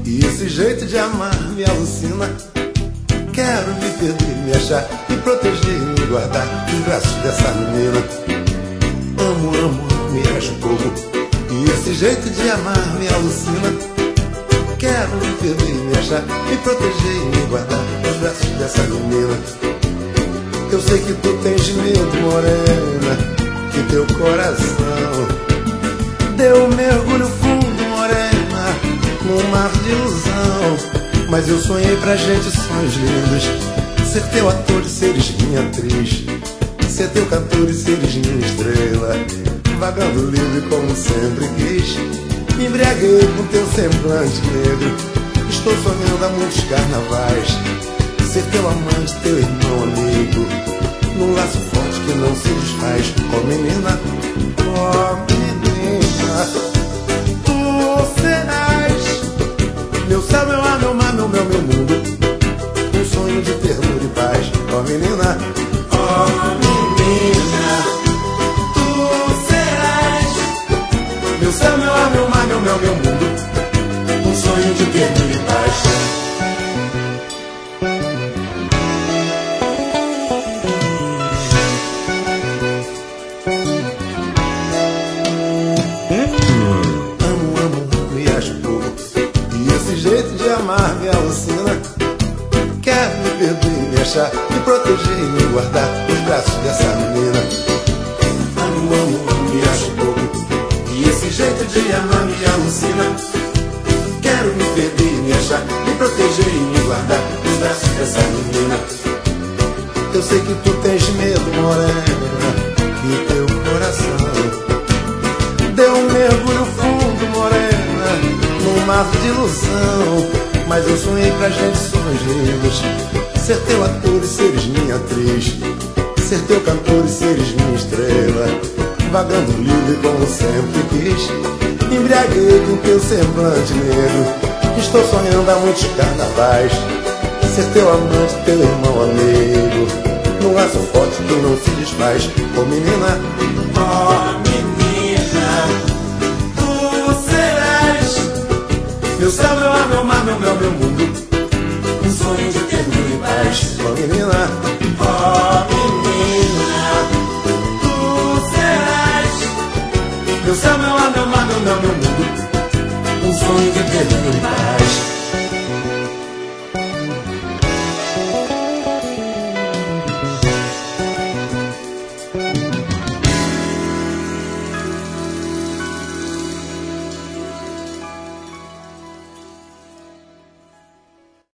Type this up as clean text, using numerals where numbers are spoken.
E esse jeito de amar me alucina. Quero me perder, me achar, me proteger e me guardar nos braços dessa menina. Amo, amo, me acho bobo. E esse jeito de amar me alucina. Quero me perder, me achar, me proteger e me guardar nos braços dessa menina. Eu sei que tu tens medo, morena, que teu coração deu um mergulho fundo, morena, num mar de ilusão. Mas eu sonhei pra gente sonhos lindos, ser teu ator e seres minha atriz, ser teu cantor e seres minha estrela, vagando livre como sempre quis. Me embriaguei com teu semblante negro, estou sonhando há muitos carnavais, ser teu amante, teu irmão amigo, num laço forte que não se desfaz. Oh menina, tu serás meu céu, meu ar, meu mar, meu mundo, um sonho de ternura e paz. Oh menina, tu serás meu céu, meu ar, meu mar, meu mundo, um sonho de ternura e paz. Me alucina. Quero me perder, me achar, me proteger e me guardar nos braços dessa menina. Amo, amo, me acho bobo. E esse jeito de amar me alucina. Quero me perder, me achar, me proteger e me guardar nos braços dessa menina. Eu sei que tu tens medo, morena, que teu coração deu um mergulho fundo, morena, num mar de ilusão. Mas eu sonhei pra gente sonhos lindos, ser teu ator e seres minha atriz, ser teu cantor e seres minha estrela, vagando livre como sempre quis. Me embriaguei com teu semblante negro, estou sonhando há muitos carnavais, ser teu amante, teu irmão amigo, num laço forte que não se desfaz. Oh menina, tu serás meu céu, meu ar, meu mar, meu mundo, um sonho de ternura e paz. Oh menina, tu serás meu céu, meu ar, meu mar, meu mundo, um sonho de ternura e paz.